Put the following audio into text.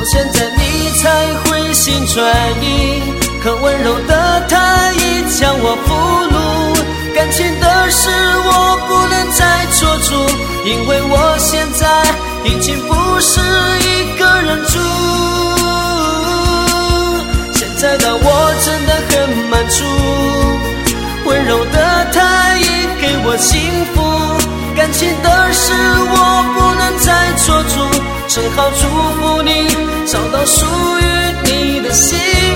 现在你才回心转意，可温柔的他已将我俘虏，感情的事我不能再做主，因为我现在已经不是一个人住。现在的我真的很满足，温柔的他已给我幸福，感情的事我不能再做主，只好祝福你找到属于你的幸福。